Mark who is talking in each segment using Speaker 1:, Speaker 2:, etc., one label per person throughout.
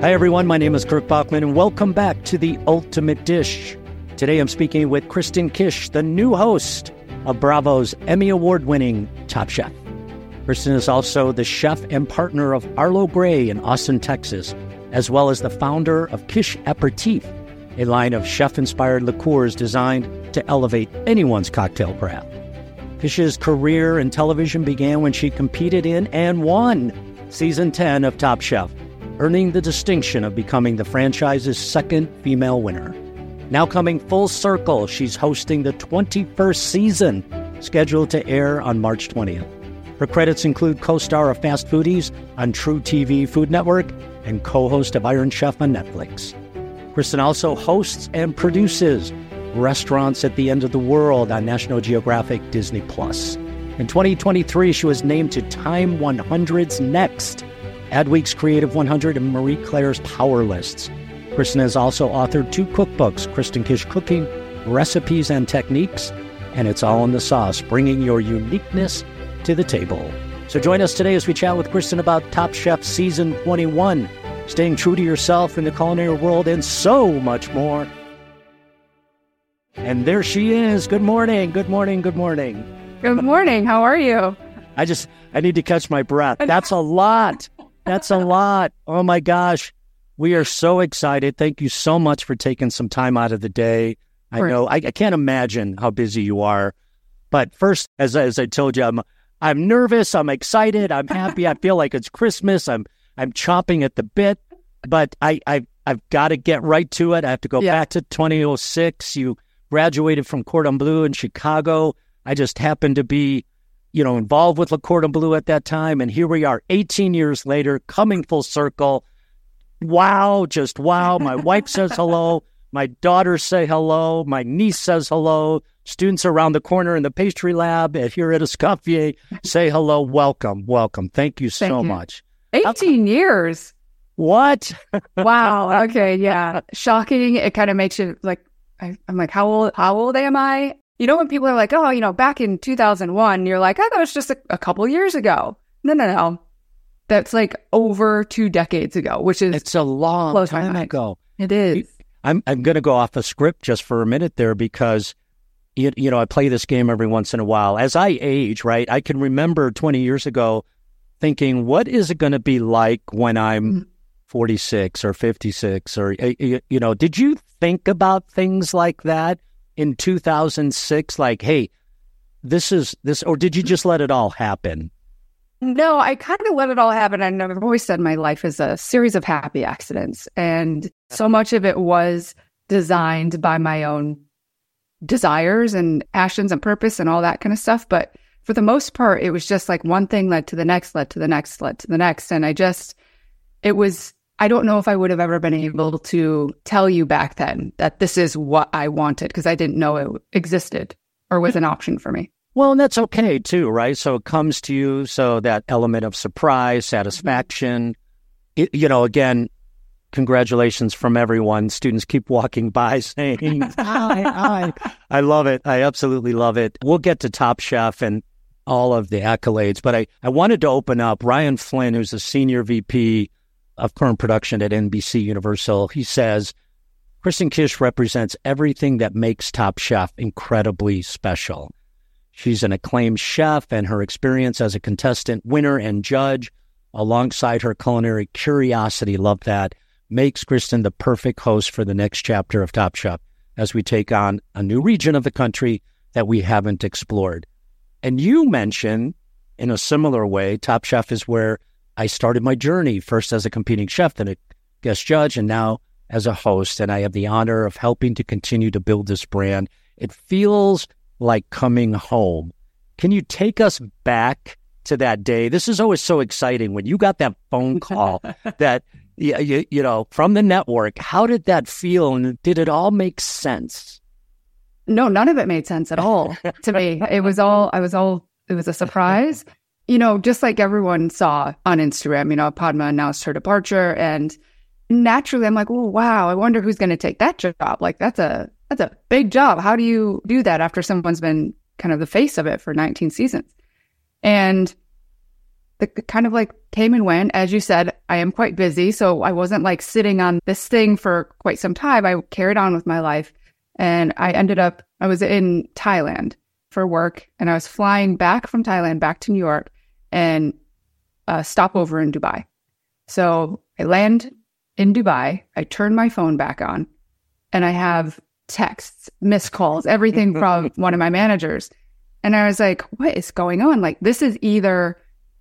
Speaker 1: Hi, everyone. My name is Kirk Bachman, and welcome back to The Ultimate Dish. Today, I'm speaking with Kristen Kish, the new host of Bravo's Emmy Award-winning Top Chef. Kristen is also the chef and partner of Arlo Gray in Austin, Texas, as well as the founder of Kish Aperitif, a line of chef-inspired liqueurs designed to elevate anyone's cocktail craft. Kish's career in television began when she competed in and won Season 10 of Top Chef, earning the distinction of becoming the franchise's second female winner. Now coming full circle, she's hosting the 21st season, scheduled to air on March 20th. Her credits include co-star of Fast Foodies on True TV Food Network and co-host of Iron Chef on Netflix. Kristen also hosts and produces Restaurants at the End of the World on National Geographic Disney+. In 2023, she was named to Time 100's Next, Adweek's Creative 100, and Marie Claire's Power Lists. Kristen has also authored 2 cookbooks, Kristen Kish Cooking, Recipes and Techniques, and It's All in the Sauce, bringing your uniqueness to the table. So join us today as we chat with Kristen about Top Chef Season 21, staying true to yourself in the culinary world, and so much more. And there she is. Good morning. Good morning. Good morning.
Speaker 2: Good morning. How are you?
Speaker 1: I need to catch my breath. That's a lot. That's a lot. Oh my gosh. We are so excited. Thank you so much for taking some time out of the day. I know I can't imagine how busy you are. But first, as I told you, I'm nervous. I'm excited. I'm happy. I feel like it's Christmas. I'm chomping at the bit. But I've got to get right to it. I have to go back to 2006. You graduated from Cordon Bleu in Chicago. I just happened to be, involved with Le Cordon Bleu at that time. And here we are 18 years later, coming full circle. Wow, just wow. My wife says hello. My daughters say hello. My niece says hello. Students around the corner in the pastry lab here at Escoffier say hello. Welcome, welcome. Thank you so much.
Speaker 2: 18 years.
Speaker 1: What?
Speaker 2: Wow. Okay. Yeah. Shocking. It kind of makes you like, I'm like, how old am I? When people are like, oh, back in 2001, you're like, oh, that was just a couple years ago. No. That's like over 2 decades ago, which is...
Speaker 1: It's a long time ago.
Speaker 2: It is.
Speaker 1: I'm going to go off a script just for a minute there because, I play this game every once in a while. As I age, right, I can remember 20 years ago thinking, what is it going to be like when I'm 46 or 56? Or, did you think about things like that in 2006? Like, hey, this, or did you just let it all happen?
Speaker 2: No, I kind of let it all happen. And I've always said my life is a series of happy accidents. And so much of it was designed by my own desires and passions and purpose and all that kind of stuff. But for the most part, it was just like one thing led to the next, led to the next, led to the next. And I don't know if I would have ever been able to tell you back then that this is what I wanted because I didn't know it existed or was an option for me.
Speaker 1: Well, and that's okay too, right? So it comes to you, so that element of surprise, satisfaction, again, congratulations from everyone. Students keep walking by saying, hi. I love it. I absolutely love it. We'll get to Top Chef and all of the accolades, but I wanted to open up. Ryan Flynn, who's the Senior VP of Current Production at NBC Universal, he says, Kristen Kish represents everything that makes Top Chef incredibly special. She's an acclaimed chef, and her experience as a contestant, winner, and judge, alongside her culinary curiosity, love that, makes Kristen the perfect host for the next chapter of Top Chef as we take on a new region of the country that we haven't explored. And you mentioned, in a similar way, Top Chef is where I started my journey, first as a competing chef, then a guest judge, and now as a host. And I have the honor of helping to continue to build this brand. It feels like coming home. Can you take us back to that day? This is always so exciting when you got that phone call that, from the network. How did that feel? And did it all make sense?
Speaker 2: No, none of it made sense at all to me. It was a surprise. Just like everyone saw on Instagram, Padma announced her departure, and naturally I'm like, oh, wow, I wonder who's going to take that job. Like, that's a big job. How do you do that after someone's been kind of the face of it for 19 seasons? And the kind of like came and went. As you said, I am quite busy, so I wasn't like sitting on this thing for quite some time. I carried on with my life, and I was in Thailand for work, and I was flying back from Thailand back to New York and stop over in Dubai. So I land in Dubai, I turn my phone back on, and I have texts, missed calls, everything from one of my managers. And I was like, what is going on? Like, this is either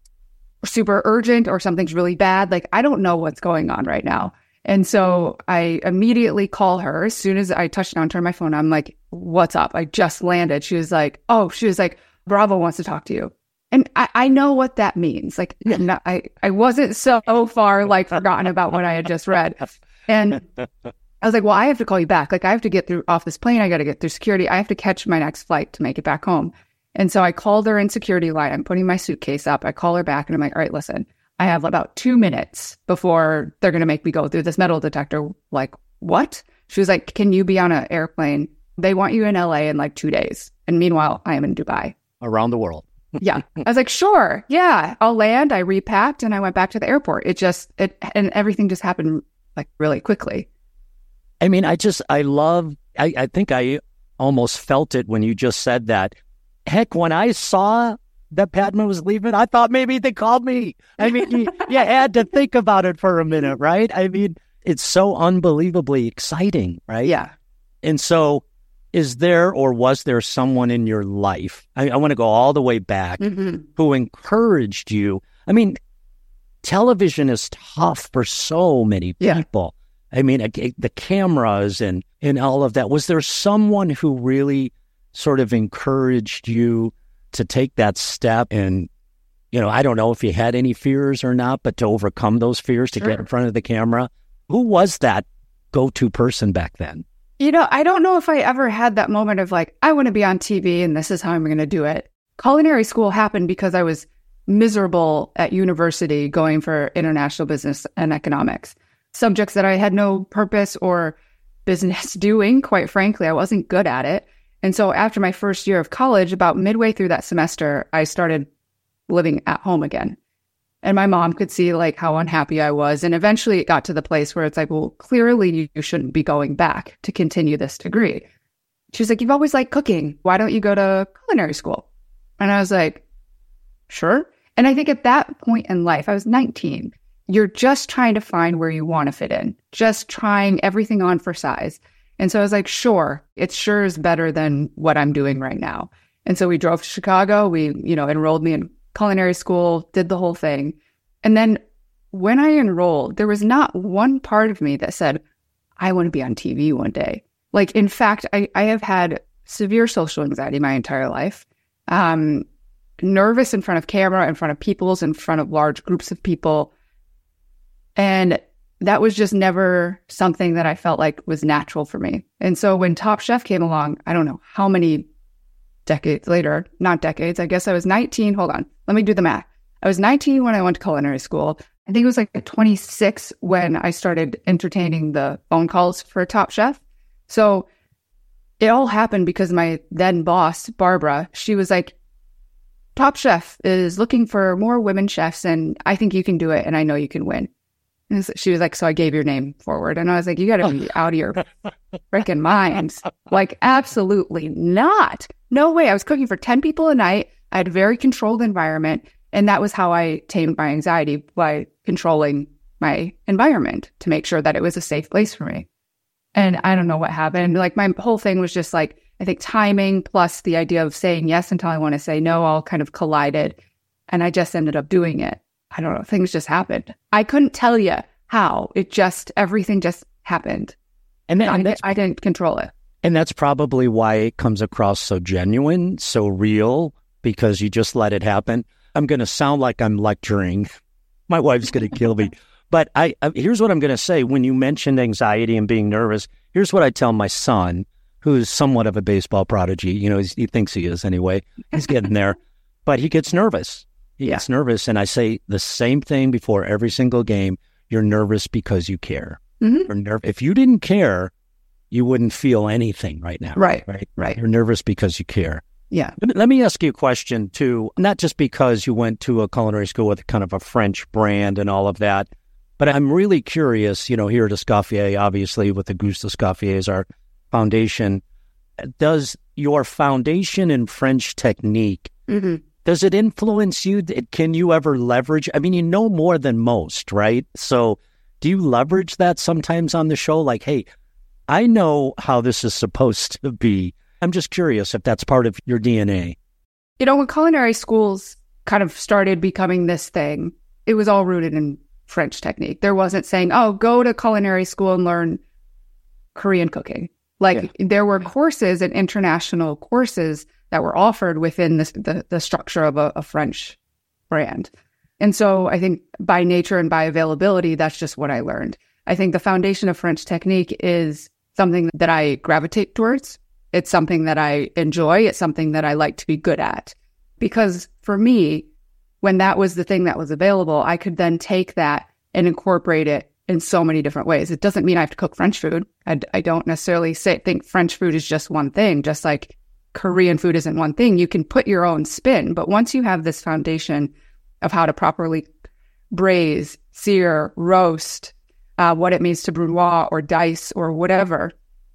Speaker 2: super urgent or something's really bad. Like, I don't know what's going on right now. And so I immediately call her. As soon as I touched down, turn my phone, I'm like, what's up? I just landed. She was like, Bravo wants to talk to you. And I know what that means. Like, I wasn't so far like forgotten about what I had just read. And I was like, well, I have to call you back. Like, I have to get off this plane. I got to get through security. I have to catch my next flight to make it back home. And so I called her in security line. I'm putting my suitcase up. I call her back and I'm like, all right, listen, I have about 2 minutes before they're going to make me go through this metal detector. Like, what? She was like, can you be on an airplane? They want you in LA in like 2 days. And meanwhile, I am in Dubai.
Speaker 1: Around the world.
Speaker 2: Yeah. I was like, sure. Yeah, I'll land. I repacked and I went back to the airport. And everything just happened like really quickly.
Speaker 1: I mean, I think I almost felt it when you just said that. Heck, when I saw that Padma was leaving, I thought maybe they called me. I mean, you had to think about it for a minute, right? I mean, it's so unbelievably exciting, right?
Speaker 2: Yeah.
Speaker 1: And so is there or was there someone in your life, I want to go all the way back, who encouraged you? I mean, television is tough for so many people. I mean, the cameras and all of that. Was there someone who really sort of encouraged you to take that step? And, I don't know if you had any fears or not, but to overcome those fears, to get in front of the camera. Who was that go-to person back then?
Speaker 2: I don't know if I ever had that moment of like, I want to be on TV and this is how I'm going to do it. Culinary school happened because I was miserable at university going for international business and economics, subjects that I had no purpose or business doing, quite frankly. I wasn't good at it. And so after my first year of college, about midway through that semester, I started living at home again. And my mom could see like how unhappy I was. And eventually it got to the place where it's like, well, clearly you shouldn't be going back to continue this degree. She was like, you've always liked cooking. Why don't you go to culinary school? And I was like, sure. And I think at that point in life, I was 19. You're just trying to find where you want to fit in, just trying everything on for size. And so I was like, sure, it sure is better than what I'm doing right now. And so we drove to Chicago. We, enrolled me in culinary school, did the whole thing. And then when I enrolled, there was not one part of me that said, I want to be on TV one day. Like, in fact, I have had severe social anxiety my entire life. Nervous in front of camera, in front of people, in front of large groups of people. And that was just never something that I felt like was natural for me. And so when Top Chef came along, I don't know how many decades later, not decades, I guess I was 19. Hold on, let me do the math. I was 19 when I went to culinary school. I think it was like 26 when I started entertaining the phone calls for Top Chef. So it all happened because my then boss, Barbara, she was like, Top Chef is looking for more women chefs, and I think you can do it, and I know you can win. And she was like, so I gave your name forward. And I was like, you got to be out of your freaking minds. Like, absolutely not. No way. I was cooking for 10 people a night. I had a very controlled environment. And that was how I tamed my anxiety, by controlling my environment to make sure that it was a safe place for me. And I don't know what happened. Like, my whole thing was just like, I think timing plus the idea of saying yes until I want to say no all kind of collided. And I just ended up doing it. I don't know. Things just happened. I couldn't tell you how. Everything just happened. And I didn't control it.
Speaker 1: And that's probably why it comes across so genuine, so real, because you just let it happen. I'm going to sound like I'm lecturing. My wife's going to kill me. But here's what I'm going to say. When you mentioned anxiety and being nervous, here's what I tell my son, who's somewhat of a baseball prodigy. He thinks he is anyway. He's getting there. But he gets nervous. He gets nervous. And I say the same thing before every single game. You're nervous because you care. Mm-hmm. If you didn't care, you wouldn't feel anything right now.
Speaker 2: Right.
Speaker 1: You're nervous because you care.
Speaker 2: Yeah.
Speaker 1: Let me ask you a question too, not just because you went to a culinary school with kind of a French brand and all of that, but I'm really curious, here at Escoffier, obviously with Auguste Escoffier as our foundation, does your foundation in French technique, does it influence you? Can you ever leverage? I mean, you know more than most, right? So do you leverage that sometimes on the show? Like, hey, I know how this is supposed to be. I'm just curious if that's part of your DNA.
Speaker 2: When culinary schools kind of started becoming this thing, it was all rooted in French technique. There wasn't saying, oh, go to culinary school and learn Korean cooking. There were courses and international courses that were offered within the structure of a French brand. And so I think by nature and by availability, that's just what I learned. I think the foundation of French technique is something that I gravitate towards. It's something that I enjoy. It's something that I like to be good at. Because for me, when that was the thing that was available, I could then take that and incorporate it in so many different ways. It doesn't mean I have to cook French food. I don't necessarily think French food is just one thing, just like Korean food isn't one thing. You can put your own spin. But once you have this foundation of how to properly braise, sear, roast, what it means to brunoise or dice or whatever,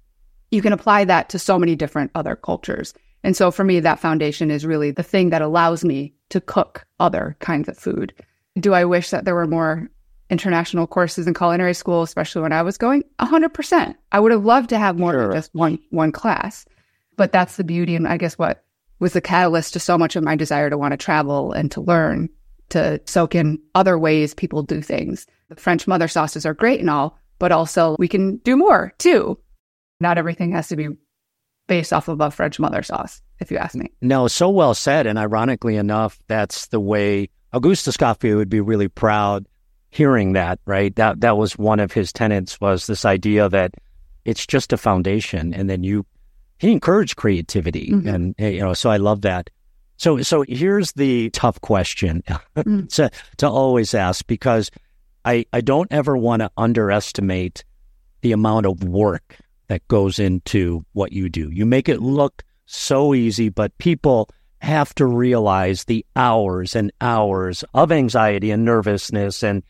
Speaker 2: you can apply that to so many different other cultures. And so for me, that foundation is really the thing that allows me to cook other kinds of food. Do I wish that there were more international courses in culinary school, especially when I was going? 100%. I would have loved to have more than just one class. But that's the beauty, and I guess what was the catalyst to so much of my desire to want to travel and to learn, to soak in other ways people do things. The French mother sauces are great and all, but also we can do more too. Not everything has to be based off of a French mother sauce, if you ask me.
Speaker 1: No, so well said. And ironically enough, that's the way Auguste Escoffier would be really proud hearing that, right? That was one of his tenets, was this idea that it's just a foundation. And then he encouraged creativity. And, so I love that. So here's the tough question to always ask, because I don't ever want to underestimate the amount of work that goes into what you do. You make it look so easy, but people have to realize the hours and hours of anxiety and nervousness and,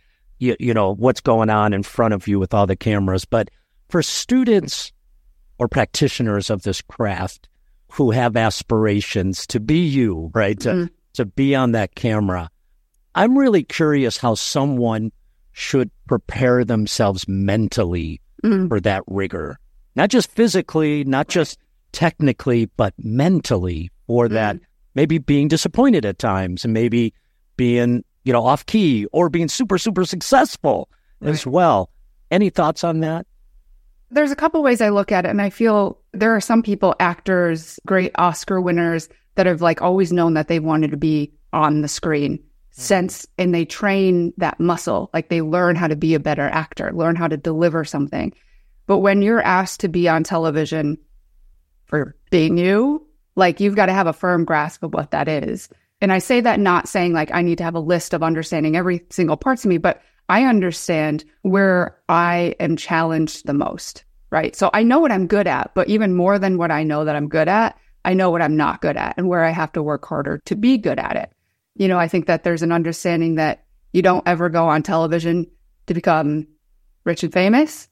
Speaker 1: what's going on in front of you with all the cameras. But for students or practitioners of this craft who have aspirations to be you, right, to be on that camera, I'm really curious how someone should prepare themselves mentally for that rigor. Not just physically, not just technically, but mentally, or that maybe being disappointed at times and maybe being, off key or being super, super successful as well. Any thoughts on that?
Speaker 2: There's a couple ways I look at it, and I feel there are some people, actors, great Oscar winners, that have always known that they wanted to be on the screen and they train that muscle. They learn how to be a better actor, learn how to deliver something. But when you're asked to be on television for being you, you've got to have a firm grasp of what that is. And I say that not saying I need to have a list of understanding every single parts of me, but I understand where I am challenged the most, right? So I know what I'm good at, but even more than what I know that I'm good at, I know what I'm not good at and where I have to work harder to be good at it. I think that there's an understanding that you don't ever go on television to become rich and famous.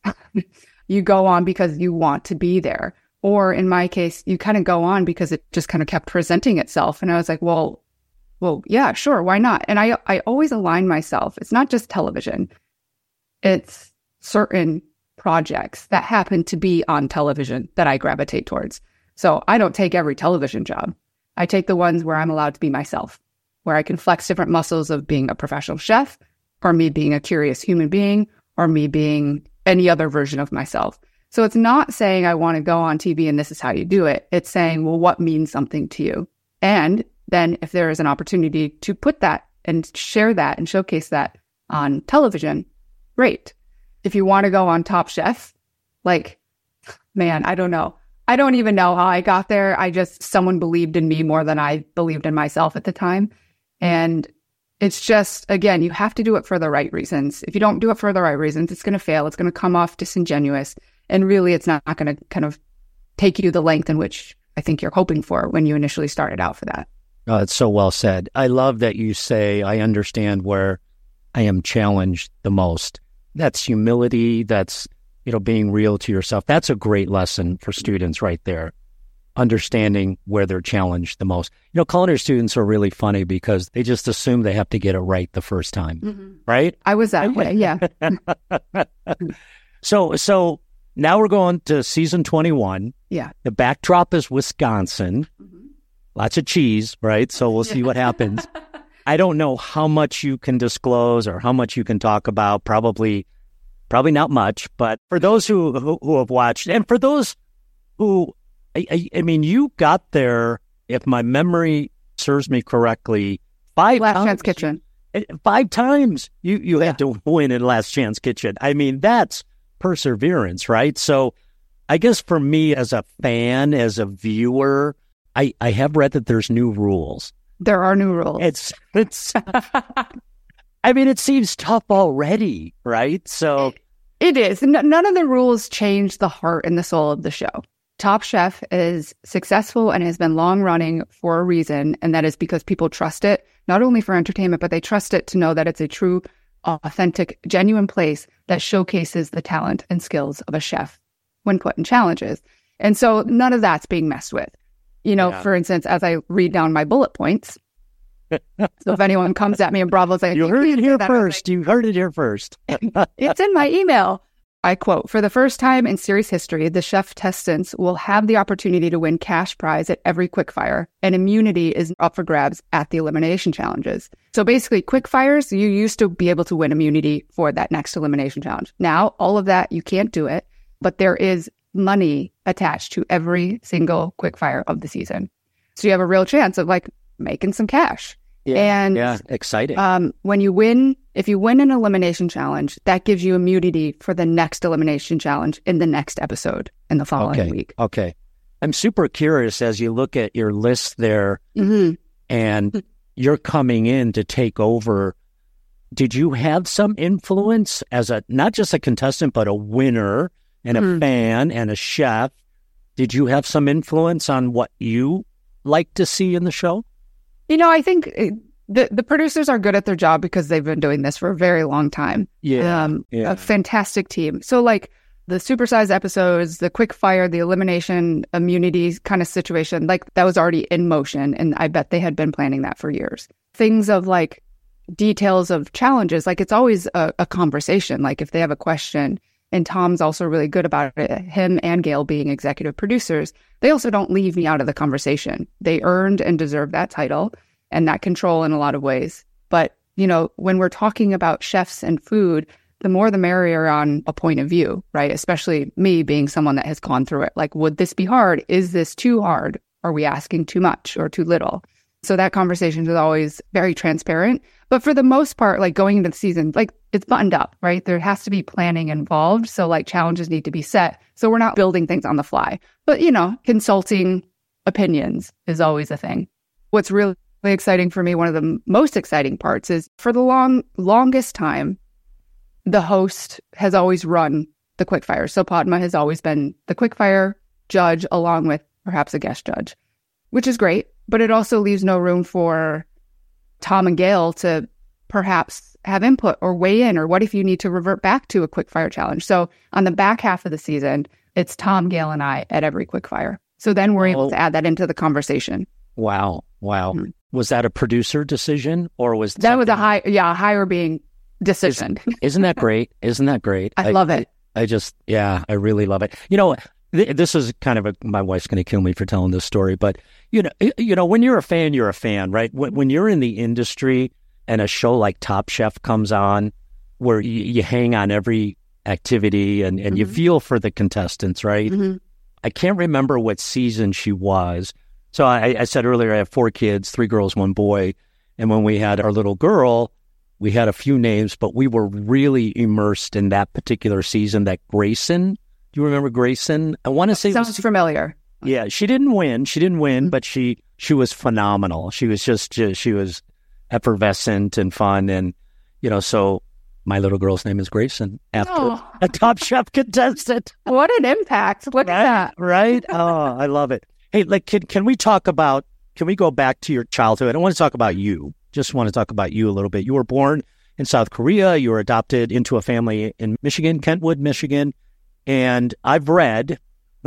Speaker 2: You go on because you want to be there. Or in my case, you kind of go on because it just kind of kept presenting itself. And I was like, well, yeah, sure. Why not? And I always align myself. It's not just television. It's certain projects that happen to be on television that I gravitate towards. So I don't take every television job. I take the ones where I'm allowed to be myself, where I can flex different muscles of being a professional chef, or me being a curious human being, or me being any other version of myself. So it's not saying I want to go on TV and this is how you do it. It's saying, well, what means something to you? And then if there is an opportunity to put that and share that and showcase that on television, great. If you want to go on Top Chef, man, I don't know. I don't even know how I got there. Someone believed in me more than I believed in myself at the time. And it's just, again, you have to do it for the right reasons. If you don't do it for the right reasons, it's going to fail. It's going to come off disingenuous. And really, it's not going to kind of take you the length in which I think you're hoping for when you initially started out for that.
Speaker 1: Oh, it's so well said. I love that you say, I understand where I am challenged the most. That's humility. That's, being real to yourself. That's a great lesson for students right there. Understanding where they're challenged the most. Culinary students are really funny because they just assume they have to get it right the first time, right?
Speaker 2: I was that way, yeah.
Speaker 1: So now we're going to season 21.
Speaker 2: Yeah.
Speaker 1: The backdrop is Wisconsin. Lots of cheese, right? So we'll see what happens. I don't know how much you can disclose or how much you can talk about. Probably not much. But for those who have watched, and for those who, I mean, you got there, if my memory serves me correctly, 5
Speaker 2: Last
Speaker 1: times.
Speaker 2: Chance Kitchen.
Speaker 1: 5 times you had to win in Last Chance Kitchen. I mean, that's perseverance, right? So I guess for me as a fan, as a viewer, I have read that there's new rules.
Speaker 2: There are new rules.
Speaker 1: It's I mean, it seems tough already, right? So
Speaker 2: it is. None of the rules change the heart and the soul of the show. Top Chef is successful and has been long running for a reason. And that is because people trust it, not only for entertainment, but they trust it to know that it's a true, authentic, genuine place that showcases the talent and skills of a chef when put in challenges. And so none of that's being messed with. For instance, as I read down my bullet points, so if anyone comes at me in Bravo's like,
Speaker 1: you heard it here first. You heard it here first.
Speaker 2: It's in my email. I quote, "For the first time in series history, the chef testants will have the opportunity to win cash prize at every quickfire, and immunity is up for grabs at the elimination challenges." So basically, quickfires, you used to be able to win immunity for that next elimination challenge. Now, all of that, you can't do it, but there is money attached to every single quickfire of the season. So you have a real chance of making some cash.
Speaker 1: Yeah, exciting.
Speaker 2: If you win an elimination challenge, that gives you immunity for the next elimination challenge in the next episode in the following week.
Speaker 1: Okay. I'm super curious as you look at your list there and you're coming in to take over. Did you have some influence as not just a contestant, but a winner and a fan and a chef? Did you have some influence on what you like to see in the show?
Speaker 2: I think the producers are good at their job because they've been doing this for a very long time. A fantastic team. So the supersized episodes, the quick fire, the elimination immunity kind of situation, that was already in motion. And I bet they had been planning that for years. Things of details of challenges, it's always a conversation. If they have a question, and Tom's also really good about it, him and Gail being executive producers, they also don't leave me out of the conversation. They earned and deserve that title and that control in a lot of ways. But, when we're talking about chefs and food, the more the merrier on a point of view, right? Especially me being someone that has gone through it. Would this be hard? Is this too hard? Are we asking too much or too little? So that conversation is always very transparent. But for the most part, going into the season, it's buttoned up, right? There has to be planning involved. So challenges need to be set. So we're not building things on the fly. But, consulting opinions is always a thing. What's really exciting for me, one of the most exciting parts is for the longest time, the host has always run the quickfire. So Padma has always been the quickfire judge along with perhaps a guest judge, which is great. But it also leaves no room for Tom and Gail to perhaps have input or weigh in, or what if you need to revert back to a quickfire challenge? So on the back half of the season, it's Tom, Gail, and I at every quickfire. So then we're able to add that into the conversation.
Speaker 1: Wow. Mm-hmm. Was that a producer decision or was
Speaker 2: that was a higher being decision?
Speaker 1: Isn't that great?
Speaker 2: I love it.
Speaker 1: I really love it. This is kind of my wife's going to kill me for telling this story, but when you're a fan, right? When you're in the industry and a show like Top Chef comes on, where you hang on every activity and you feel for the contestants, right? I can't remember what season she was. So I said earlier, I have 4 kids, 3 girls, 1 boy. And when we had our little girl, we had a few names, but we were really immersed in that particular season, that Grayson. Do you remember Grayson? I want to say
Speaker 2: sounds familiar.
Speaker 1: Yeah, she didn't win, but she was phenomenal. She was she was effervescent and fun, and so my little girl's name is Grayson after a Top Chef contestant.
Speaker 2: What an impact! Look at that,
Speaker 1: right? Oh, I love it. Hey, like, can we go back to your childhood? I don't want to talk about you. Just want to talk about you a little bit. You were born in South Korea. You were adopted into a family in Michigan, Kentwood, Michigan. And I've read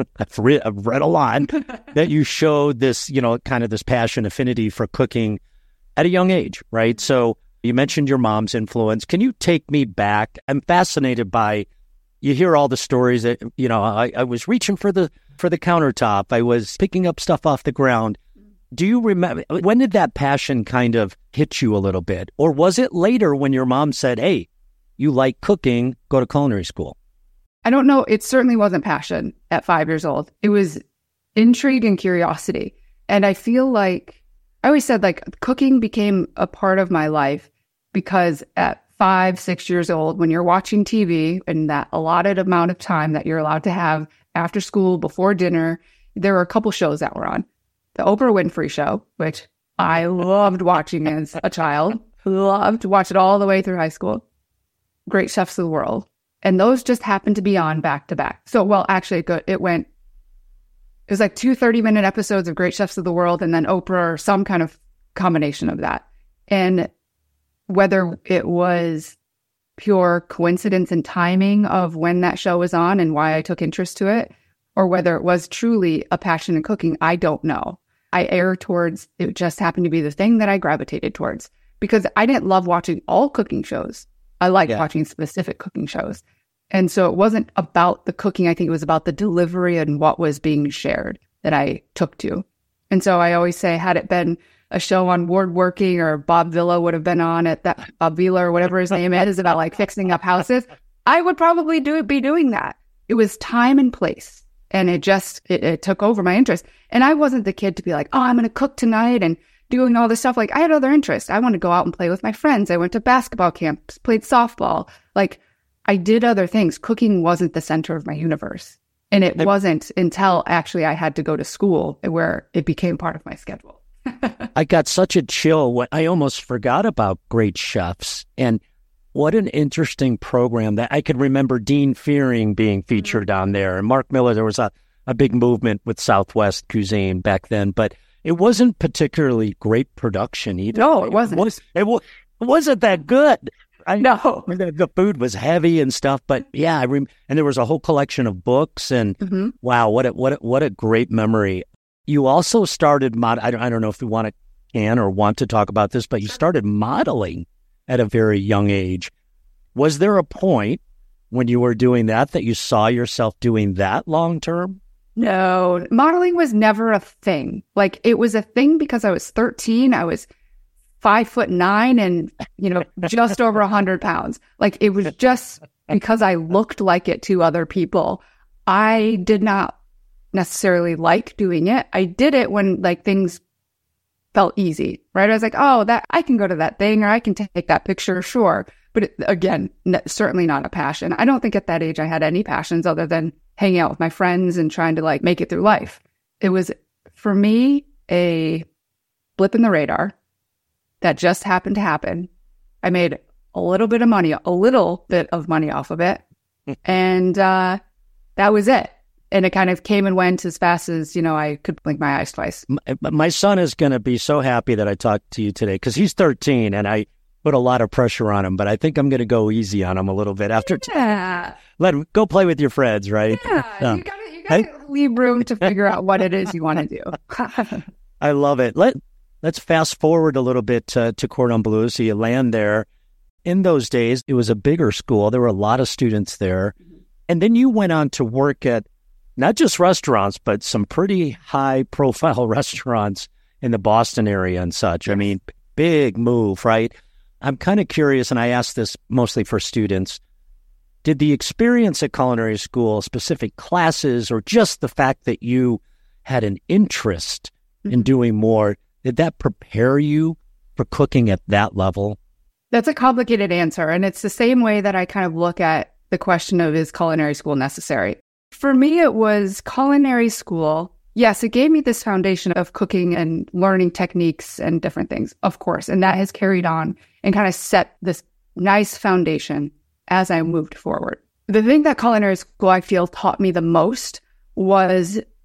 Speaker 1: a lot that you showed this, kind of this passion, affinity for cooking at a young age, right? So you mentioned your mom's influence. Can you take me back? I'm fascinated by, you hear all the stories that, I was reaching for the countertop. I was picking up stuff off the ground. Do you remember, when did that passion kind of hit you a little bit? Or was it later when your mom said, hey, you like cooking, go to culinary school?
Speaker 2: I don't know. It certainly wasn't passion at 5 years old. It was intrigue and curiosity. And I feel like, I always said like cooking became a part of my life because at 5, 6 years old, when you're watching TV and that allotted amount of time that you're allowed to have after school, before dinner, there were a couple shows that were on. The Oprah Winfrey Show, which I loved watching as a child, loved to watch it all the way through high school. Great Chefs of the World. And those just happened to be on back to back. So, well, actually, it was like 2 30-minute episodes of Great Chefs of the World and then Oprah or some kind of combination of that. And whether it was pure coincidence and timing of when that show was on and why I took interest to it, or whether it was truly a passion in cooking, I don't know. I err towards it just happened to be the thing that I gravitated towards because I didn't love watching all cooking shows. I liked watching specific cooking shows. And so it wasn't about the cooking. I think it was about the delivery and what was being shared that I took to. And so I always say, had it been a show on woodworking or Bob Vila would have been on at that, Bob Vila or whatever his name is about like fixing up houses, I would probably be doing that. It was time and place. And it took over my interest. And I wasn't the kid to be like, oh, I'm going to cook tonight and doing all this stuff. Like I had other interests. I wanted to go out and play with my friends. I went to basketball camps, played softball. Like I did other things. Cooking wasn't the center of my universe. And it wasn't until actually I had to go to school where it became part of my schedule.
Speaker 1: I got such a chill when I almost forgot about Great Chefs. And what an interesting program that I could remember Dean Fearing being featured on there. And Mark Miller, there was a big movement with Southwest Cuisine back then, but it wasn't particularly great production either.
Speaker 2: No, it wasn't.
Speaker 1: It wasn't that good.
Speaker 2: No.
Speaker 1: The food was heavy and stuff, but yeah, and there was a whole collection of books and wow, what a great memory. You also started, I don't know if you want to talk about this, but you started modeling at a very young age. Was there a point when you were doing that you saw yourself doing that long term?
Speaker 2: No, modeling was never a thing. Like it was a thing because I was 13. I was 5'9" and, just over 100 pounds. Like it was just because I looked like it to other people. I did not necessarily like doing it. I did it when like things felt easy, right? I was like, oh, that I can go to that thing or I can take that picture, sure. But again, certainly not a passion. I don't think at that age I had any passions other than hanging out with my friends and trying to like make it through life. It was, for me, a blip in the radar that just happened to happen. I made a little bit of money off of it. And that was it. And it kind of came and went as fast as, I could blink my eyes twice.
Speaker 1: My son is going to be so happy that I talked to you today because he's 13 and I put a lot of pressure on him, but I think I'm going to go easy on him a little bit after. Let him go play with your friends, right?
Speaker 2: Yeah, you got to leave room to figure out what it is you want to do.
Speaker 1: I love it. Let's fast forward a little bit to Cordon Bleu. So you land there. In those days, it was a bigger school. There were a lot of students there. And then you went on to work at not just restaurants, but some pretty high-profile restaurants in the Boston area and such. I mean, big move, right? I'm kind of curious, and I ask this mostly for students, did the experience at culinary school, specific classes, or just the fact that you had an interest in doing more, did that prepare you for cooking at that level?
Speaker 2: That's a complicated answer, and it's the same way that I kind of look at the question of, is culinary school necessary? For me, it was culinary school. Yes, it gave me this foundation of cooking and learning techniques and different things, of course. And that has carried on and kind of set this nice foundation as I moved forward. The thing that culinary school, I feel, taught me the most was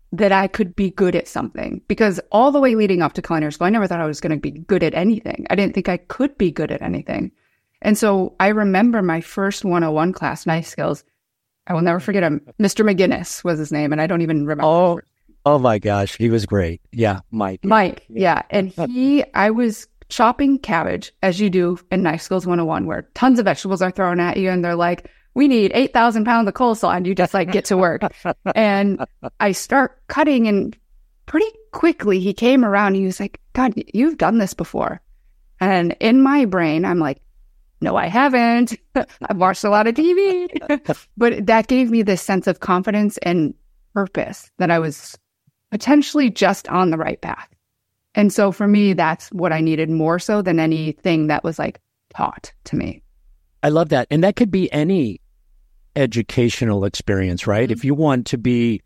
Speaker 2: that I could be good at something, because all the way leading up to culinary school, I never thought I was going to be good at anything. I didn't think I could be good at anything. And so I remember my first 101 class, Knife Skills. I will never forget him. Mr. McGinnis was his name, and I don't even remember.
Speaker 1: Oh my gosh, he was great. Yeah, Mike.
Speaker 2: Yeah. And I was chopping cabbage, as you do in Knife Skills 101, where tons of vegetables are thrown at you, and they're like, we need 8,000 pounds of coleslaw, and you just like get to work. And I start cutting, and pretty quickly he came around and he was like, God, you've done this before. And in my brain, I'm like, no, I haven't. I've watched a lot of TV. But that gave me this sense of confidence and purpose that I was potentially just on the right path. And so for me, that's what I needed more so than anything that was like taught to me.
Speaker 1: I love that. And that could be any educational experience, right? If you want to be,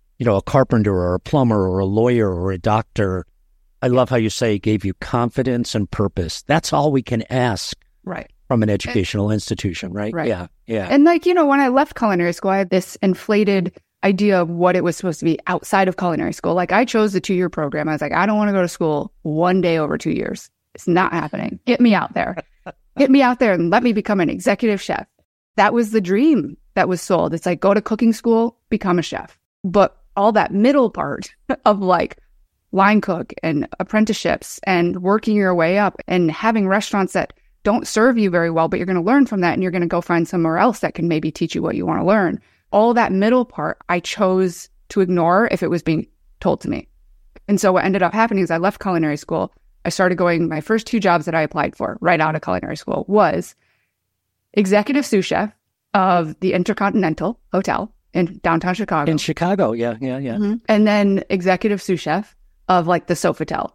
Speaker 1: a carpenter or a plumber or a lawyer or a doctor, I love how you say it gave you confidence and purpose. That's all we can ask from an educational institution, right?
Speaker 2: Right.
Speaker 1: Yeah.
Speaker 2: And when I left culinary school, I had this inflated idea of what it was supposed to be outside of culinary school. Like, I chose the 2-year program. I was like, I don't want to go to school one day over 2 years. It's not happening. Get me out there. Get me out there and let me become an executive chef. That was the dream that was sold. It's like, go to cooking school, become a chef. But all that middle part of like line cook and apprenticeships and working your way up and having restaurants that don't serve you very well, but you're going to learn from that, and you're going to go find somewhere else that can maybe teach you what you want to learn. All that middle part, I chose to ignore if it was being told to me. And so what ended up happening is I left culinary school. I started going, my first 2 jobs that I applied for right out of culinary school was executive sous chef of the Intercontinental Hotel in downtown Chicago.
Speaker 1: In Chicago, yeah.
Speaker 2: Mm-hmm. And then executive sous chef of like the Sofitel.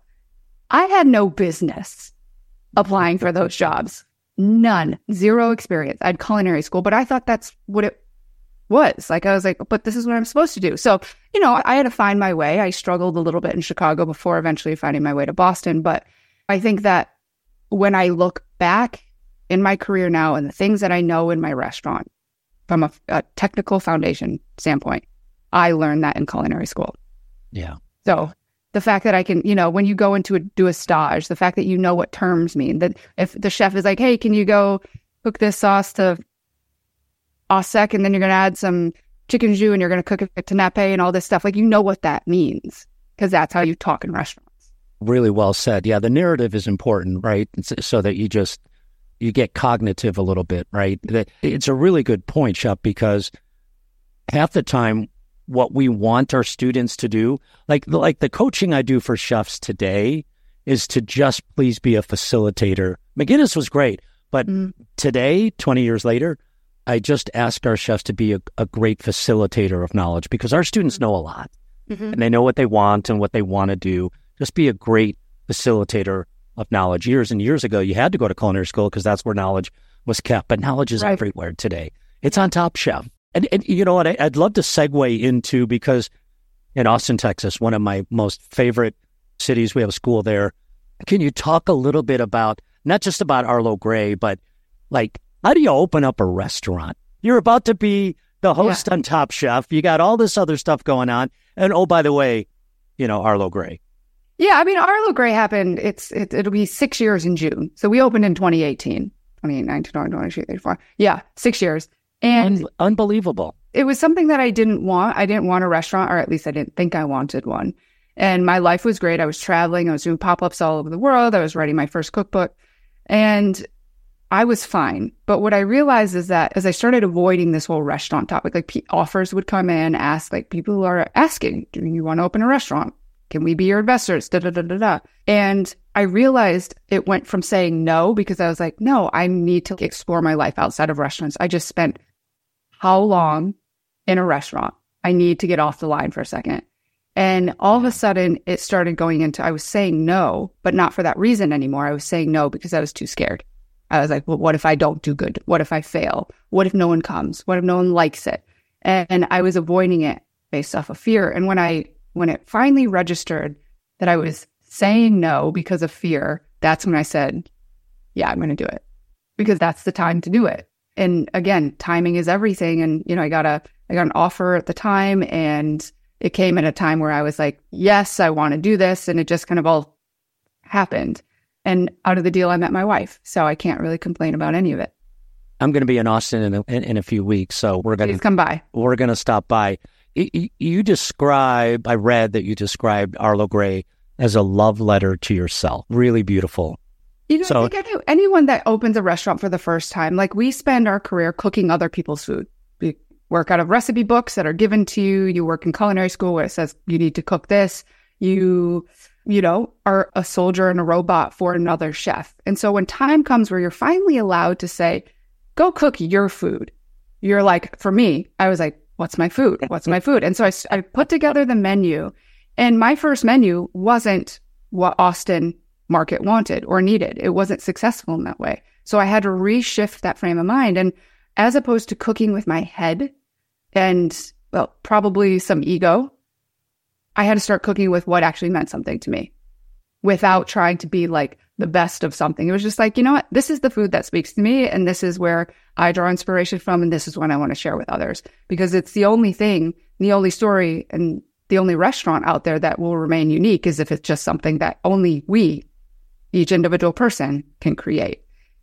Speaker 2: I had no business applying for those jobs. None. Zero experience. I had culinary school, but I thought that's what it was. Like, I was like, but this is what I'm supposed to do. So, I had to find my way. I struggled a little bit in Chicago before eventually finding my way to Boston. But I think that when I look back in my career now and the things that I know in my restaurant from a technical foundation standpoint, I learned that in culinary school.
Speaker 1: Yeah.
Speaker 2: So the fact that I can, when you go into do a stage, the fact that you know what terms mean, that if the chef is like, hey, can you go cook this sauce to Osec, and then you're going to add some chicken jus and you're going to cook it to nappe and all this stuff. Like, what that means, because that's how you talk in restaurants.
Speaker 1: Really well said. Yeah, the narrative is important, right? So that you get cognitive a little bit, right? It's a really good point, Chef, because half the time what we want our students to do, like the coaching I do for chefs today, is to just please be a facilitator. McGinnis was great, but today, 20 years later, I just ask our chefs to be a great facilitator of knowledge, because our students know a lot and they know what they want and what they want to do. Just be a great facilitator of knowledge. Years and years ago, you had to go to culinary school because that's where knowledge was kept, but knowledge is everywhere today. It's on Top Chef. And you know what, I'd love to segue into, because in Austin, Texas, one of my most favorite cities, we have a school there. Can you talk a little bit about, not just about Arlo Gray, but like, how do you open up a restaurant? You're about to be the host on Top Chef. You got all this other stuff going on. And oh, by the way, Arlo Gray.
Speaker 2: Yeah, I mean, Arlo Gray happened, it'll be 6 years in June. So we opened in 2018. 2019, 2020, 2024. Yeah, 6 years. And
Speaker 1: unbelievable.
Speaker 2: It was something that I didn't want. I didn't want a restaurant, or at least I didn't think I wanted one. And my life was great. I was traveling. I was doing pop-ups all over the world. I was writing my first cookbook. And I was fine. But what I realized is that as I started avoiding this whole restaurant topic, like offers would come in, people are asking, do you want to open a restaurant? Can we be your investors? Da, da, da, da, da. And I realized it went from saying no, because I was like, no, I need to explore my life outside of restaurants. I just spent how long in a restaurant? I need to get off the line for a second. And all of a sudden it started going into, I was saying no, but not for that reason anymore. I was saying no because I was too scared. I was like, well, what if I don't do good? What if I fail? What if no one comes? What if no one likes it? And I was avoiding it based off of fear. And when it finally registered that I was saying no because of fear, that's when I said, yeah, I'm going to do it, because that's the time to do it. And again, timing is everything. And, I got an offer at the time, and it came at a time where I was like, yes, I want to do this. And it just kind of all happened. And out of the deal, I met my wife. So I can't really complain about any of it.
Speaker 1: I'm going to be in Austin in a few weeks. So
Speaker 2: Please come by.
Speaker 1: We're going to stop by. I read that you described Arlo Gray as a love letter to yourself. Really beautiful.
Speaker 2: I think anyone that opens a restaurant for the first time, like we spend our career cooking other people's food. We work out of recipe books that are given to you. You work in culinary school where it says you need to cook this. You are a soldier and a robot for another chef. And so when time comes where you're finally allowed to say, go cook your food, you're like, for me, I was like, what's my food? What's my food? And so I put together the menu, and my first menu wasn't what Austin market wanted or needed. It wasn't successful in that way. So I had to reshift that frame of mind. And as opposed to cooking with my head and, well, probably some ego, I had to start cooking with what actually meant something to me without trying to be like the best of something. It was just like, you know what? This is the food that speaks to me, and this is where I draw inspiration from, and this is what I want to share with others, because it's the only thing, the only story, and the only restaurant out there that will remain unique is if it's just something that only we, each individual person, can create.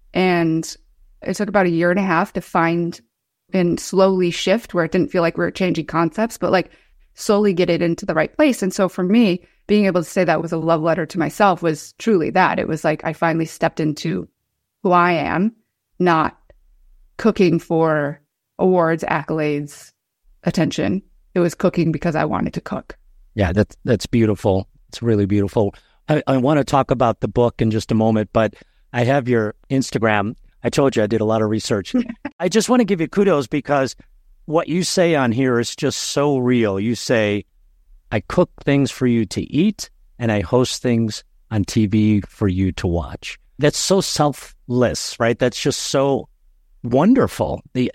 Speaker 2: And it took about 1.5 years to find and slowly shift where it didn't feel like we were changing concepts, but like slowly get it into the right place. And so for me, being able to say that was a love letter to myself was truly that. It was like I finally stepped into who I am, not cooking for awards, accolades, attention. It was cooking because I wanted to cook.
Speaker 1: Yeah, that's beautiful. It's really beautiful. I want to talk about the book in just a moment, but I have your Instagram. I told you I did a lot of research. I just want to give you kudos because what you say on here is just so real. You say, I cook things for you to eat, and I host things on TV for you to watch. That's so selfless, right? That's just so wonderful. That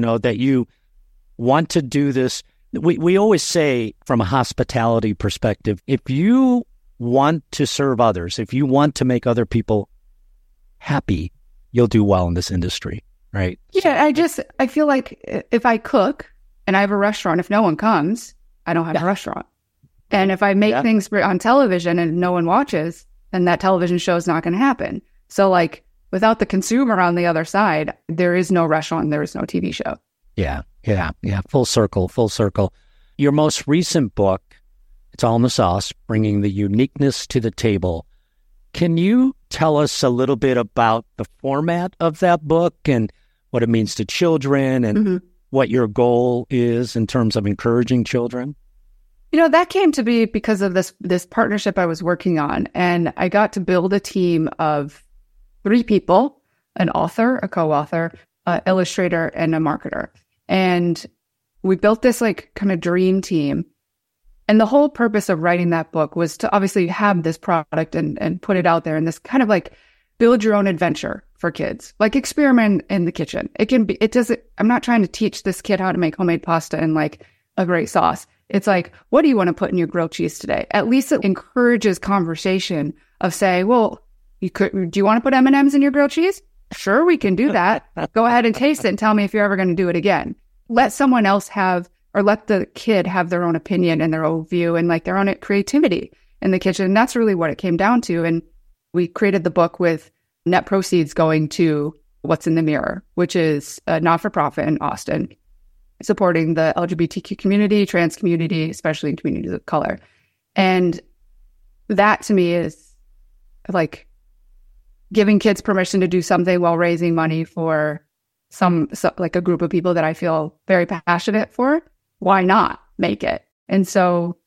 Speaker 1: you want to do this. We always say from a hospitality perspective, if you want to serve others, if you want to make other people happy, you'll do well in this industry, right?
Speaker 2: Yeah, I feel like if I cook and I have a restaurant, if no one comes, I don't have a restaurant. And if I make things on television and no one watches, then that television show is not going to happen. So like without the consumer on the other side, there is no restaurant, there is no TV show.
Speaker 1: Yeah. Full circle. Your most recent book, It's All in the Sauce, Bringing the Uniqueness to the Table. Can you tell us a little bit about the format of that book and what it means to children and what your goal is in terms of encouraging children?
Speaker 2: That came to be because of this partnership I was working on. And I got to build a team of 3 people, an author, a co-author, an illustrator, and a marketer. And we built this like kind of dream team. And the whole purpose of writing that book was to obviously have this product and put it out there and this kind of like build your own adventure for kids, like experiment in the kitchen. I'm not trying to teach this kid how to make homemade pasta and like a great sauce. It's like, what do you want to put in your grilled cheese today? At least it encourages conversation of say, well, do you want to put M&Ms in your grilled cheese? Sure, we can do that. Go ahead and taste it and tell me if you're ever going to do it again. Let someone else let the kid have their own opinion and their own view and like their own creativity in the kitchen. And that's really what it came down to. And we created the book with net proceeds going to What's in the Mirror, which is a not-for-profit in Austin, supporting the LGBTQ community, trans community, especially in communities of color. And that to me is like giving kids permission to do something while raising money for some like a group of people that I feel very passionate for. Why not make it? And so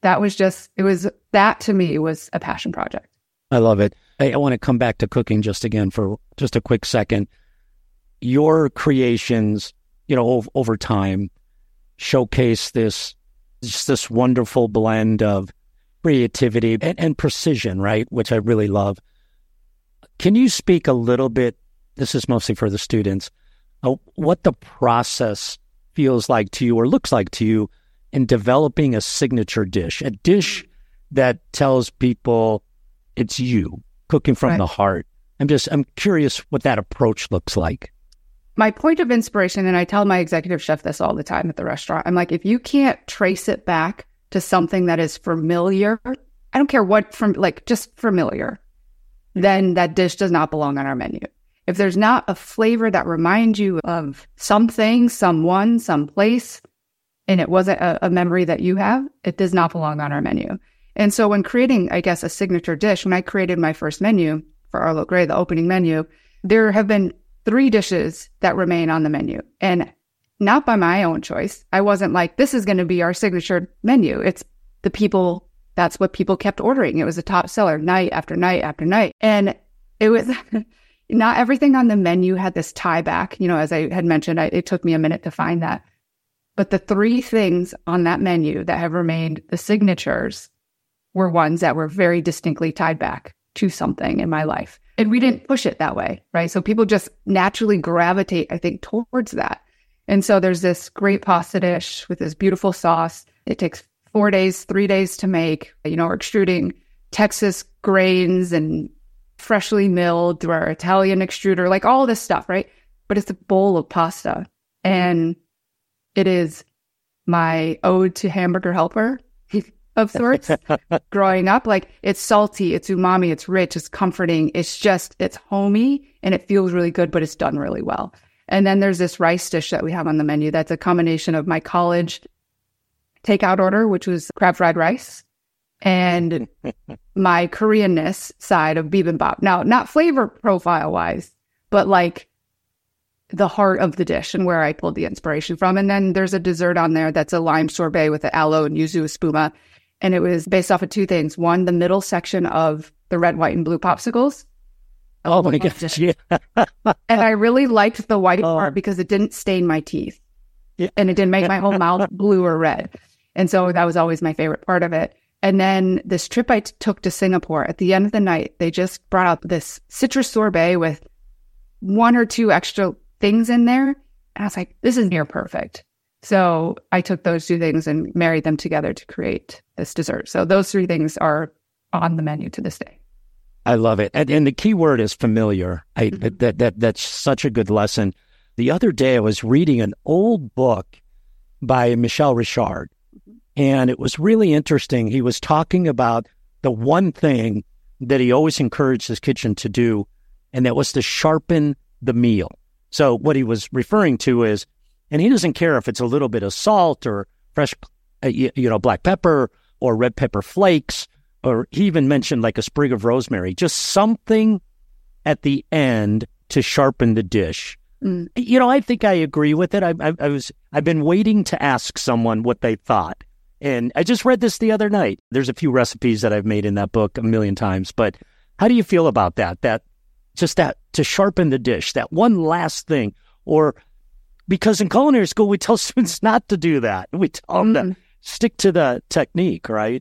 Speaker 2: that to me was a passion project.
Speaker 1: I love it. I want to come back to cooking just again for just a quick second. Your creations, over time showcase this wonderful blend of creativity and precision, right? Which I really love. Can you speak a little bit, this is mostly for the students, what the process feels like to you or looks like to you in developing a signature dish, a dish that tells people it's you cooking from the heart. I'm curious what that approach looks like.
Speaker 2: My point of inspiration, and I tell my executive chef this all the time at the restaurant, I'm like, if you can't trace it back to something that is familiar, I don't care what, just familiar, then that dish does not belong on our menu. If there's not a flavor that reminds you of something, someone, someplace, and it wasn't a memory that you have, it does not belong on our menu. And so when creating, I guess, a signature dish, when I created my first menu for Arlo Gray, the opening menu, there have been 3 dishes that remain on the menu. And not by my own choice. I wasn't like, this is going to be our signature menu. It's the people, that's what people kept ordering. It was a top seller night after night after night. And it was... Not everything on the menu had this tie back. As I had mentioned, it took me a minute to find that. But the 3 things on that menu that have remained the signatures were ones that were very distinctly tied back to something in my life. And we didn't push it that way, right? So people just naturally gravitate, I think, towards that. And so there's this great pasta dish with this beautiful sauce. It takes 4 days, 3 days to make. We're extruding Texas grains and freshly milled through our Italian extruder, like all this stuff, right? But it's a bowl of pasta. And it is my ode to Hamburger Helper of sorts. Growing up, like, it's salty, it's umami, it's rich, it's comforting. It's homey and it feels really good, but it's done really well. And then there's this rice dish that we have on the menu that's a combination of my college takeout order, which was crab fried rice, and my Koreanness side of bibimbap. Now, not flavor profile wise, but like the heart of the dish and where I pulled the inspiration from. And then there's a dessert on there that's a lime sorbet with the aloe and yuzu espuma. And it was based off of 2 things. One, the middle section of the red, white, and blue popsicles.
Speaker 1: Oh my gosh, yeah.
Speaker 2: And I really liked the white part because it didn't stain my teeth. Yeah. And it didn't make my whole mouth blue or red. And so that was always my favorite part of it. And then this trip I took to Singapore, at the end of the night, they just brought out this citrus sorbet with 1 or 2 extra things in there. And I was like, this is near perfect. So I took those 2 things and married them together to create this dessert. So those 3 things are on the menu to this day.
Speaker 1: I love it. And the key word is familiar. That's such a good lesson. The other day I was reading an old book by Michel Richard. And it was really interesting. He was talking about the one thing that he always encouraged his kitchen to do, and that was to sharpen the meal. So what he was referring to is, and he doesn't care if it's a little bit of salt or fresh, black pepper or red pepper flakes, or he even mentioned like a sprig of rosemary, just something at the end to sharpen the dish. I think I agree with it. I've been waiting to ask someone what they thought. And I just read this the other night. There's a few recipes that I've made in that book 1,000,000 times. But how do you feel about that? That to sharpen the dish, that one last thing. Or because in culinary school, we tell students not to do that. We tell them to stick to the technique, right?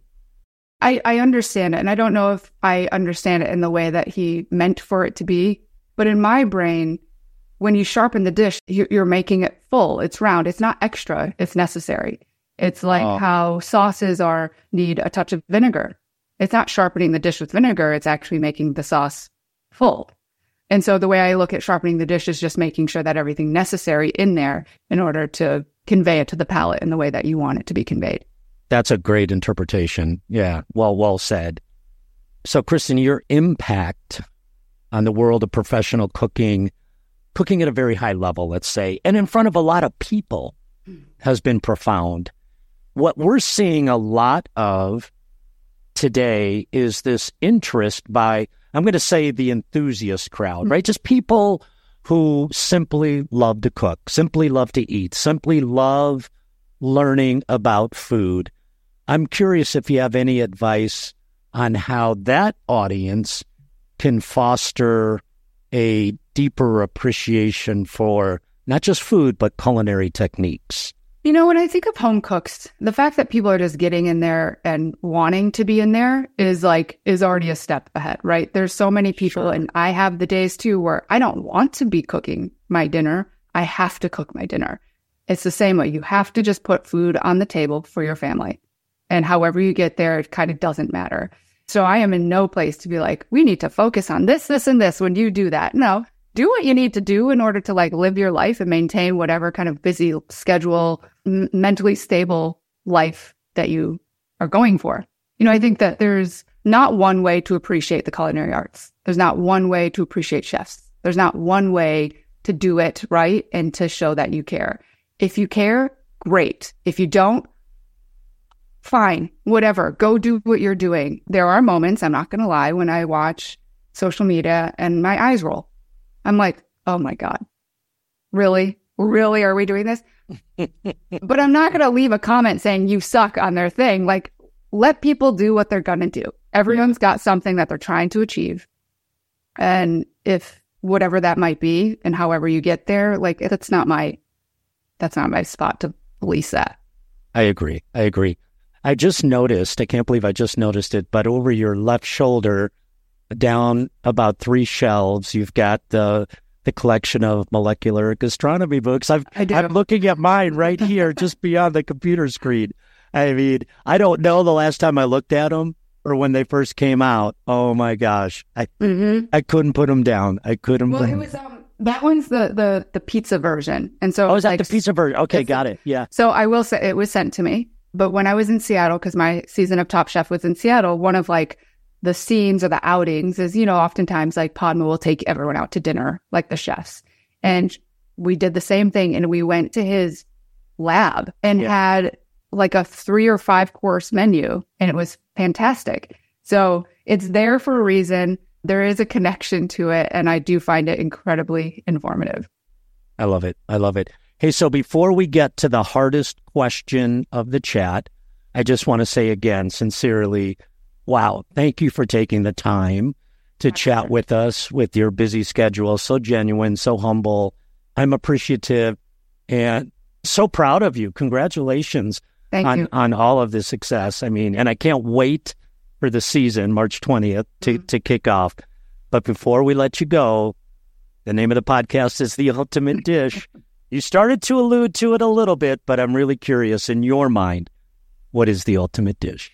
Speaker 2: I understand it. And I don't know if I understand it in the way that he meant for it to be. But in my brain, when you sharpen the dish, you're making it full. It's round. It's not extra. It's necessary. It's like how sauces need a touch of vinegar. It's not sharpening the dish with vinegar. It's actually making the sauce full. And so the way I look at sharpening the dish is just making sure that everything necessary in there in order to convey it to the palate in the way that you want it to be conveyed.
Speaker 1: That's a great interpretation. Yeah, well said. So, Kristen, your impact on the world of professional cooking at a very high level, let's say, and in front of a lot of people has been profound. What we're seeing a lot of today is this interest by, I'm going to say, the enthusiast crowd, right? Just people who simply love to cook, simply love to eat, simply love learning about food. I'm curious if you have any advice on how that audience can foster a deeper appreciation for not just food, but culinary techniques.
Speaker 2: When I think of home cooks, the fact that people are just getting in there and wanting to be in there is already a step ahead, right? There's so many people, sure. And I have the days too where I don't want to be cooking my dinner. I have to cook my dinner. It's the same way. You have to just put food on the table for your family. And however you get there, it kind of doesn't matter. So I am in no place to be like, we need to focus on this, and this when you do that. No. Do what you need to do in order to live your life and maintain whatever kind of busy schedule, mentally stable life that you are going for. I think that there's not one way to appreciate the culinary arts. There's not one way to appreciate chefs. There's not one way to do it right and to show that you care. If you care, great. If you don't, fine, whatever. Go do what you're doing. There are moments, I'm not going to lie, when I watch social media and my eyes roll. I'm like, oh my God, really? Really? Are we doing this? But I'm not going to leave a comment saying you suck on their thing. Like, let people do what they're going to do. Everyone's got something that they're trying to achieve. And if whatever that might be and however you get there, like, that's not my spot to police that.
Speaker 1: I agree. I just noticed, I can't believe I just noticed it, but over your left shoulder, down about 3 shelves, you've got the collection of molecular gastronomy books. I'm looking at mine right here, just beyond the computer screen. I mean, I don't know the last time I looked at them or when they first came out. Oh my gosh, I couldn't put them down. I couldn't.
Speaker 2: Well, it was that one's the pizza version, and so
Speaker 1: is that the pizza version? Okay, got it. Yeah.
Speaker 2: So I will say it was sent to me, but when I was in Seattle, because my season of Top Chef was in Seattle, one of like the scenes or the outings is, oftentimes like Padma will take everyone out to dinner, like the chefs. And we did the same thing. And we went to his lab and had like a 3 or 5 course menu. And it was fantastic. So it's there for a reason. There is a connection to it. And I do find it incredibly informative.
Speaker 1: I love it. Hey, so before we get to the hardest question of the chat, I just want to say again, sincerely, wow, thank you for taking the time to chat with us with your busy schedule. So genuine, so humble. I'm appreciative and so proud of you. Congratulations on all of this success. I mean, and I can't wait for the season, March 20th, to kick off. But before we let you go, the name of the podcast is The Ultimate Dish. You started to allude to it a little bit, but I'm really curious, in your mind, what is the ultimate dish?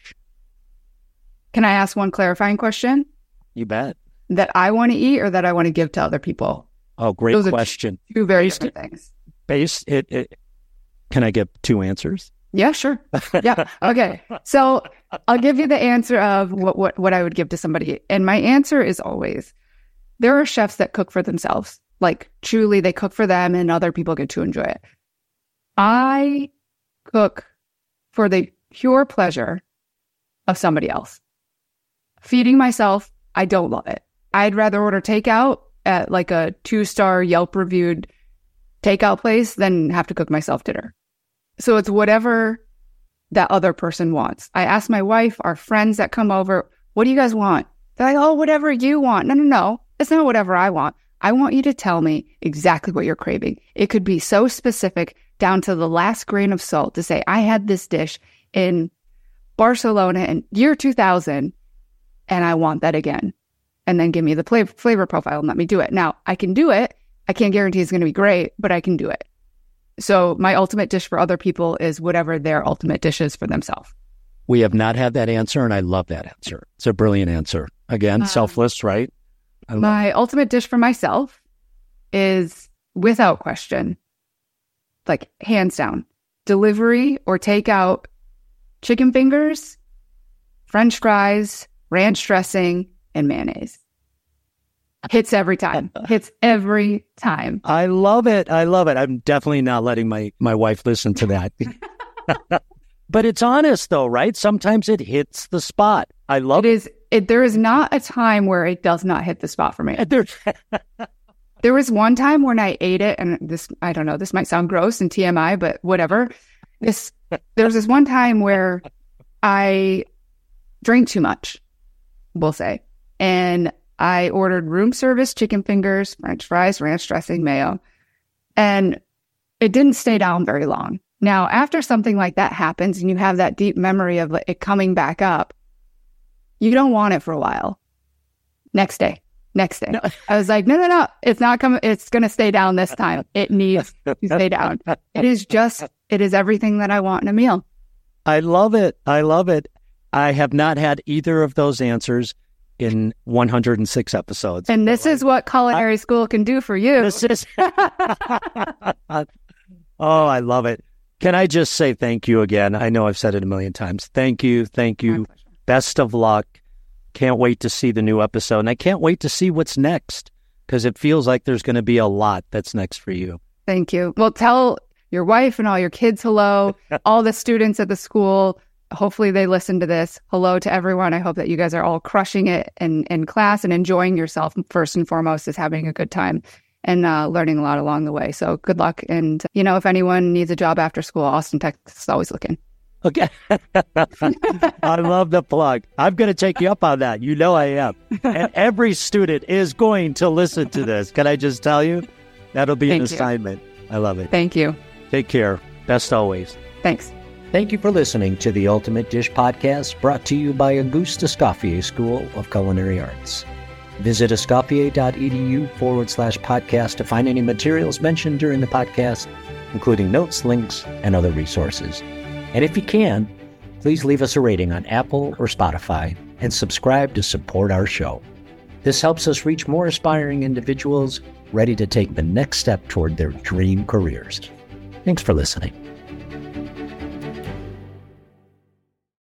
Speaker 2: Can I ask one clarifying question?
Speaker 1: You bet.
Speaker 2: That I want to eat or that I want to give to other people?
Speaker 1: Oh, great question.
Speaker 2: Those are two very different things.
Speaker 1: Can I get 2 answers?
Speaker 2: Yeah, sure. Yeah. Okay. So I'll give you the answer of what I would give to somebody. And my answer is always, there are chefs that cook for themselves. Like, truly, they cook for them and other people get to enjoy it. I cook for the pure pleasure of somebody else. Feeding myself, I don't love it. I'd rather order takeout at like a 2-star Yelp reviewed takeout place than have to cook myself dinner. So it's whatever that other person wants. I ask my wife, our friends that come over, what do you guys want? They're like, oh, whatever you want. No. It's not whatever I want. I want you to tell me exactly what you're craving. It could be so specific down to the last grain of salt to say, I had this dish in Barcelona in year 2000 and I want that again. And then give me the flavor profile and let me do it. Now, I can do it. I can't guarantee it's going to be great, but I can do it. So my ultimate dish for other people is whatever their ultimate dish is for themselves.
Speaker 1: We have not had that answer, and I love that answer. It's a brilliant answer. Again, selfless, right?
Speaker 2: My ultimate dish for myself is, without question, like hands down, delivery or takeout chicken fingers, French fries, ranch dressing, and mayonnaise. Hits every time. I
Speaker 1: love it. I'm definitely not letting my wife listen to that. But it's honest though, right? Sometimes it hits the spot. I love it.
Speaker 2: There is not a time where it does not hit the spot for me. There was one time when I ate it, and this, I don't know, this might sound gross and TMI, but whatever. There was this one time where I drank too much, we'll say. And I ordered room service chicken fingers, French fries, ranch dressing, mayo. And it didn't stay down very long. Now, after something like that happens and you have that deep memory of it coming back up, you don't want it for a while. Next day. No. I was like, no, it's not coming. It's going to stay down this time. It needs to stay down. It is everything that I want in a meal.
Speaker 1: I love it. I have not had either of those answers in 106 episodes.
Speaker 2: And this is what culinary school can do for you.
Speaker 1: Oh, I love it. Can I just say thank you again? I know I've said it a million times. Thank you. Thank you. Best of luck. Can't wait to see the new episode. And I can't wait to see what's next, because it feels like there's going to be a lot that's next for you.
Speaker 2: Thank you. Well, tell your wife and all your kids hello, all the students at the school. Hopefully they listen to this. Hello to everyone. I hope that you guys are all crushing it in class and enjoying yourself. First and foremost is having a good time and learning a lot along the way. So good luck. And, if anyone needs a job after school, Austin, Texas is always looking.
Speaker 1: Okay. I love the plug. I'm going to take you up on that. You know I am. And every student is going to listen to this. Can I just tell you? That'll be an assignment. I love it.
Speaker 2: Thank you.
Speaker 1: Take care. Best always.
Speaker 2: Thanks.
Speaker 1: Thank you for listening to the Ultimate Dish Podcast, brought to you by Auguste Escoffier School of Culinary Arts. Visit escoffier.edu/podcast to find any materials mentioned during the podcast, including notes, links, and other resources. And if you can, please leave us a rating on Apple or Spotify and subscribe to support our show. This helps us reach more aspiring individuals ready to take the next step toward their dream careers. Thanks for listening.